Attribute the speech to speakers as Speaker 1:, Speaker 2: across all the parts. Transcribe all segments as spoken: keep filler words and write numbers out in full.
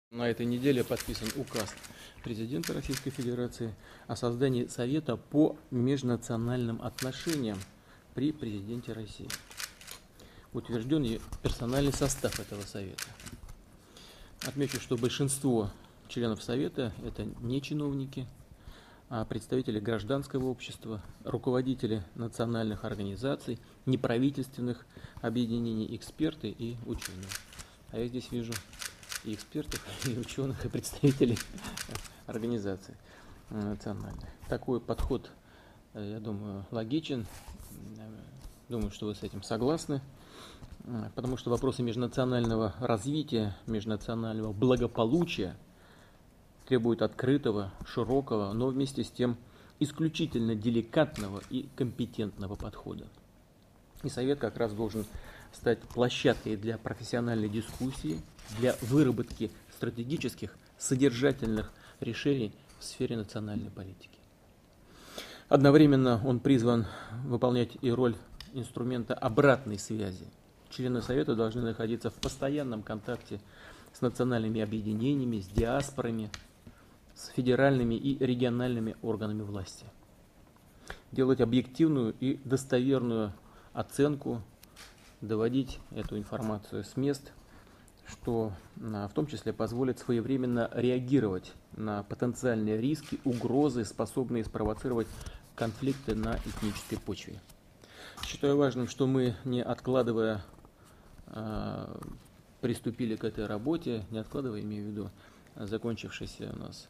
Speaker 1: На этой неделе подписан указ президента Российской Федерации о создании Совета по межнациональным отношениям при президенте России. Утвержден и персональный состав этого Совета. Отмечу, что большинство членов Совета – это не чиновники, а представители гражданского общества, руководители национальных организаций, неправительственных объединений, эксперты и ученые. А я здесь вижу и экспертов, и ученых, и представителей организаций национальных. Такой подход, я думаю, логичен. Думаю, что вы с этим согласны. Потому что вопросы межнационального развития, межнационального благополучия требуют открытого, широкого, но вместе с тем исключительно деликатного и компетентного подхода. И Совет как раз должен стать площадкой для профессиональной дискуссии, для выработки стратегических, содержательных решений в сфере национальной политики. Одновременно он призван выполнять и роль инструмента обратной связи. Члены Совета должны находиться в постоянном контакте с национальными объединениями, с диаспорами, с федеральными и региональными органами власти. Делать объективную и достоверную оценку, доводить эту информацию с мест, что в том числе позволит своевременно реагировать на потенциальные риски, угрозы, способные спровоцировать конфликты на этнической почве. Считаю важным, что мы, не откладывая, приступили к этой работе, не откладывая, имею в виду закончившийся у нас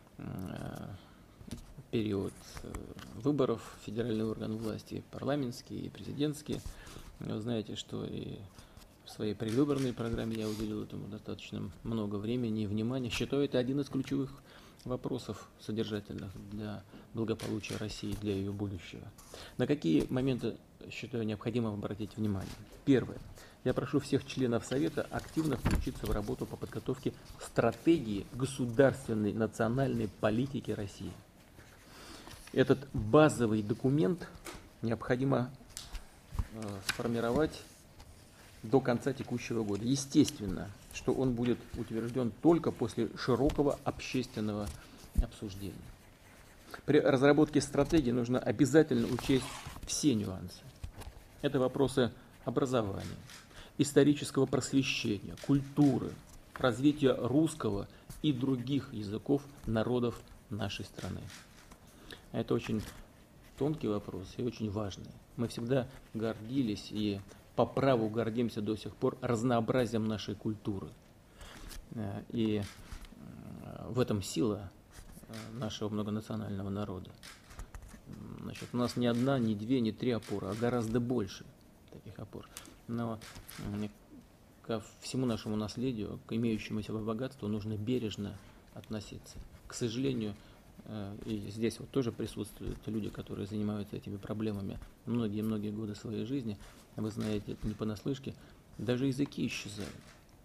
Speaker 1: период выборов, федеральный орган власти, парламентские и президентские. Вы знаете, что и в своей предвыборной программе я уделил этому достаточно много времени и внимания. Считаю, это один из ключевых вопросов содержательных для благополучия России, для ее будущего. На какие моменты, считаю, необходимо обратить внимание? Первое. Я прошу всех членов Совета активно включиться в работу по подготовке стратегии государственной национальной политики России. Этот базовый документ необходимо э, сформировать до конца текущего года. Естественно, что он будет утвержден только после широкого общественного обсуждения. При разработке стратегии нужно обязательно учесть все нюансы. Это вопросы образования, исторического просвещения, культуры, развития русского и других языков народов нашей страны. Это очень тонкий вопрос и очень важный. Мы всегда гордились и по праву гордимся до сих пор разнообразием нашей культуры. И в этом сила нашего многонационального народа. Значит, у нас не одна, не две, не три опоры, а гораздо больше таких опор. Но ко всему нашему наследию, к имеющемуся богатству нужно бережно относиться. К сожалению, и здесь вот тоже присутствуют люди, которые занимаются этими проблемами многие-многие годы своей жизни. Вы знаете, это не понаслышке, даже языки исчезают.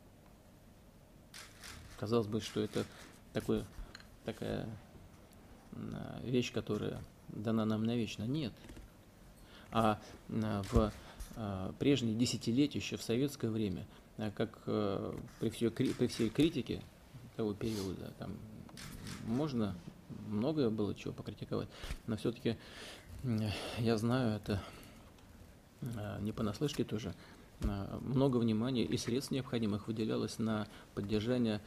Speaker 1: Казалось бы, что это такой, такая вещь, которая дана нам навечно. Нет. А в прежние десятилетия, еще в советское время, как при всей, при всей критике того периода, там можно многое было чего покритиковать, но все-таки я знаю, это не понаслышке тоже, много внимания и средств необходимых выделялось на поддержание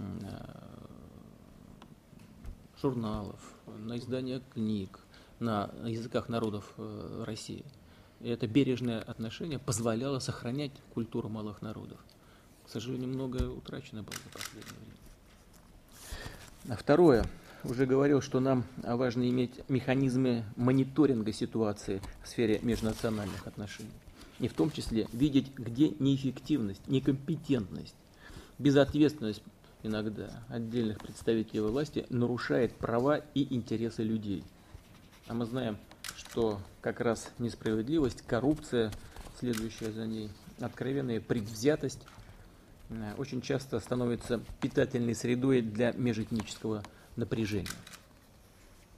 Speaker 1: журналов, на издание книг на языках народов России. И это бережное отношение позволяло сохранять культуру малых народов. К сожалению, многое утрачено было за последнее время. Второе. Уже говорил, что нам важно иметь механизмы мониторинга ситуации в сфере межнациональных отношений. И в том числе видеть, где неэффективность, некомпетентность, безответственность иногда отдельных представителей власти нарушает права и интересы людей. А мы знаем, что как раз несправедливость, коррупция, следующая за ней, откровенная предвзятость очень часто становится питательной средой для межэтнического напряжения.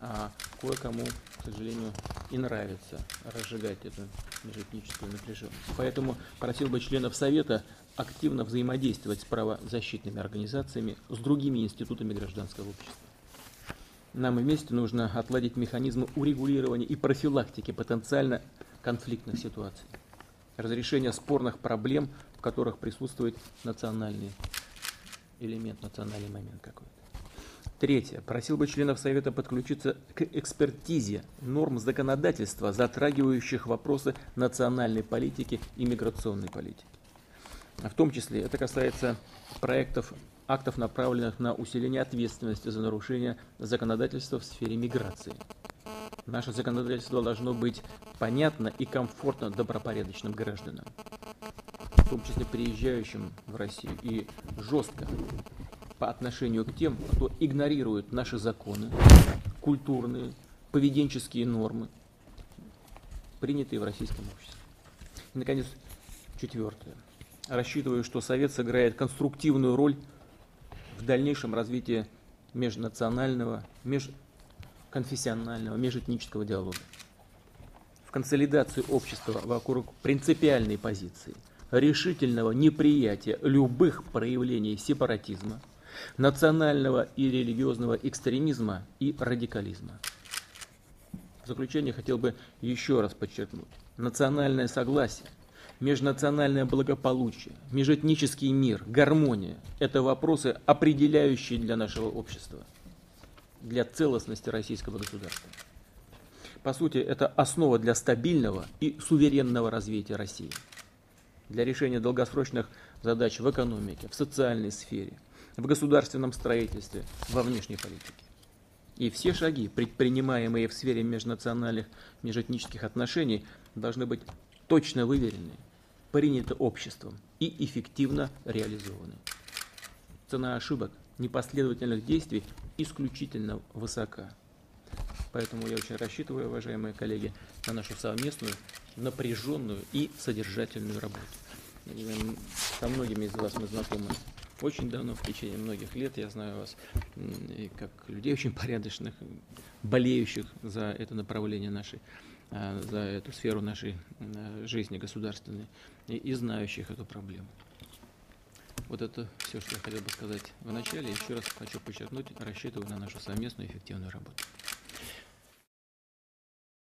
Speaker 1: а кое-кому, к сожалению, и нравится разжигать эту межэтническую напряженность. Поэтому просил бы членов Совета активно взаимодействовать с правозащитными организациями, с другими институтами гражданского общества. Нам вместе нужно отладить механизмы урегулирования и профилактики потенциально конфликтных ситуаций, разрешения спорных проблем, в которых присутствует национальный элемент, национальный момент какой-то. Третье. Просил бы членов Совета подключиться к экспертизе норм законодательства, затрагивающих вопросы национальной политики и миграционной политики. В том числе это касается проектов, актов, направленных на усиление ответственности за нарушение законодательства в сфере миграции. Наше законодательство должно быть понятно и комфортно добропорядочным гражданам, в том числе приезжающим в Россию, и жестко по отношению к тем, кто игнорирует наши законы, культурные, поведенческие нормы, принятые в российском обществе. И, наконец, четвертое. Рассчитываю, что Совет сыграет конструктивную роль в дальнейшем развитии межнационального, межконфессионального, межэтнического диалога, в консолидацию общества вокруг принципиальной позиции, решительного неприятия любых проявлений сепаратизма, национального и религиозного экстремизма и радикализма. В заключение хотел бы еще раз подчеркнуть: национальное согласие, межнациональное благополучие, межэтнический мир, гармония – это вопросы, определяющие для нашего общества, для целостности российского государства. По сути, это основа для стабильного и суверенного развития России, для решения долгосрочных задач в экономике, в социальной сфере, в государственном строительстве, во внешней политике. И все шаги, предпринимаемые в сфере межнациональных, межэтнических отношений, должны быть точно выверены, приняты обществом и эффективно реализованы. Цена ошибок, непоследовательных действий исключительно высока. Поэтому я очень рассчитываю, уважаемые коллеги, на нашу совместную, напряженную и содержательную работу. Со многими из вас мы знакомы очень давно, в течение многих лет. Я знаю вас и как людей очень порядочных, болеющих за это направление нашей, за эту сферу нашей жизни государственной и, и знающих эту проблему. Вот это все, что я хотел бы сказать в начале. Еще раз хочу подчеркнуть, рассчитываю на нашу совместную эффективную работу.